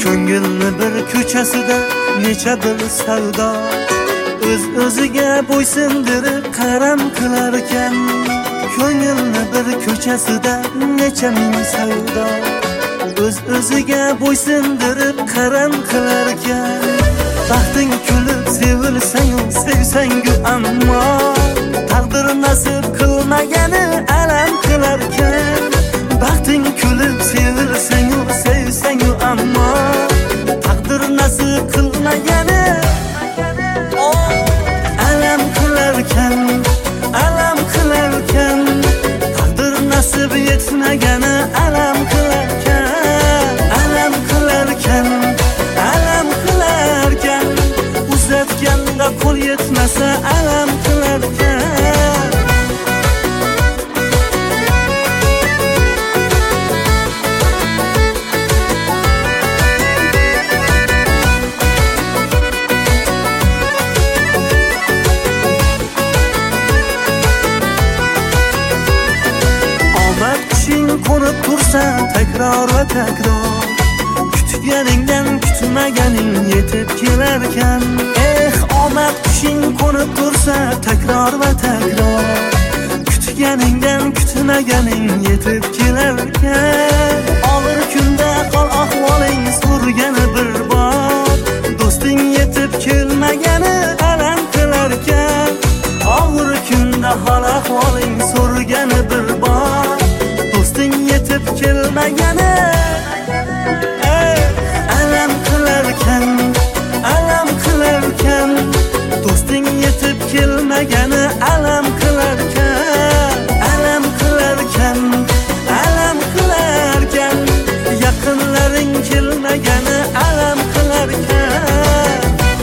Ko'ngilni bir ko'chasida necha bir savdo, o'z-o'ziga bo'ysundirib qaram qilar ekan. Ko'ngilni bir ko'chasida necha ming savdo, o'z-o'ziga bo'ysundirib qaram qilar ekan. Baxting kulib sevilsang-u, sevsang-u ammo taqdir nasib qilmagani alam qilar ekan. Baxting kulib sevilsang-u, sevsang-u ammo taqdir nasib qilmagani alam qilar ekan, alam qilar ekan. Taqdir nasib yetmagani alam qilar ekan, alam qilar ekan, alam qilar ekan. Uzatganda qo'l yetmasa alam qilar ekan. Ko'rib tursa takror va takror, kutganingdan kutmaganing yetib kelarkan. Omad qushing ko'rib tursa takror va takror, kutganingdan kutmaganing yetib kelarkan. Og'ir kunda hol ahvoling so'rgani bir bor, do'sting yetib kelmagani alam qilarkan. Og'ir kunda hol ahvoling so'rgani bir bor, do'sting yetib kelmagani alam qilarkan, alam qilarkan. Do'sting yetib kelmagani alam qilarkan, alam qilarkan, alam qilarkan. Yaqinlaring kelmagani alam qilarkan.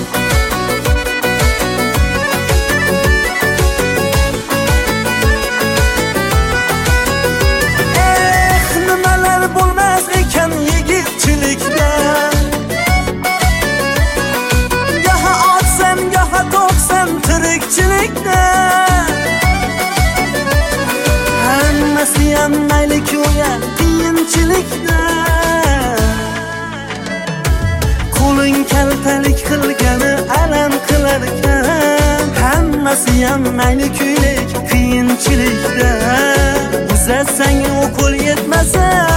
Bo'lmas ekan yigitchilikda, gaha otsan gaha to'qsan tirikchilikda. Hammasi ham mayli-ko'ya qiyinchilikda. Qo'ling kaltalik qilgani alam qilar ekan. Hammasi ham mayli-ko'ylik qiyinchilikda. Uzatsang u qo'l yetmasa